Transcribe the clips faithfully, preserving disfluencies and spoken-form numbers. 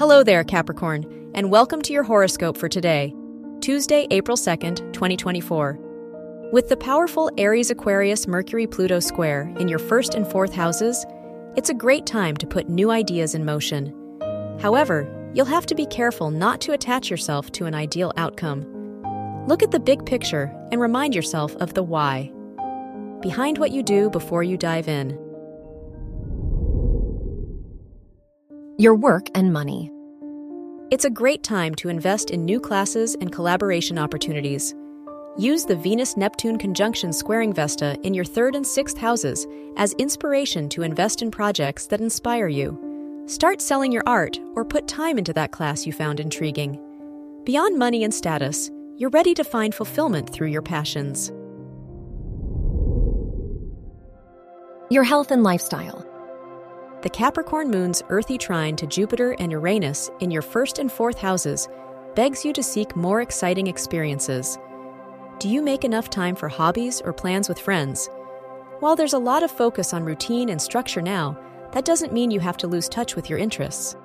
Hello there, Capricorn, and welcome to your horoscope for today, Tuesday, April second, twenty twenty-four. With the powerful Aries-Aquarius Mercury-Pluto square in your first and fourth houses, it's a great time to put new ideas in motion. However, you'll have to be careful not to attach yourself to an ideal outcome. Look at the big picture and remind yourself of the why behind what you do before you dive in. Your work and money. It's a great time to invest in new classes and collaboration opportunities. Use the Venus-Neptune conjunction squaring Vesta in your third and sixth houses as inspiration to invest in projects that inspire you. Start selling your art or put time into that class you found intriguing. Beyond money and status, you're ready to find fulfillment through your passions. Your health and lifestyle. The Capricorn moon's earthy trine to Jupiter and Uranus in your first and fourth houses begs you to seek more exciting experiences. Do you make enough time for hobbies or plans with friends? While there's a lot of focus on routine and structure now, that doesn't mean you have to lose touch with your interests.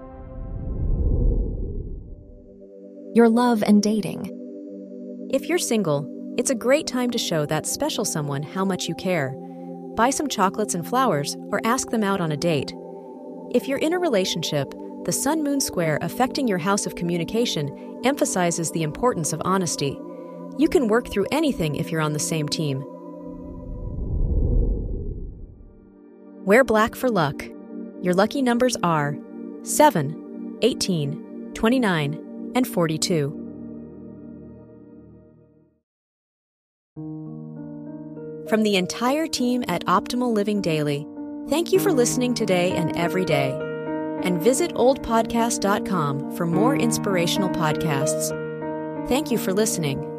Your love and dating. If you're single, it's a great time to show that special someone how much you care. Buy some chocolates and flowers or ask them out on a date. If you're in a relationship, the Sun-Moon square affecting your house of communication emphasizes the importance of honesty. You can work through anything if you're on the same team. Wear black for luck. Your lucky numbers are seven, eighteen, twenty-nine, and forty-two. From the entire team at Optimal Living Daily, thank you for listening today and every day. And visit old podcast dot com for more inspirational podcasts. Thank you for listening.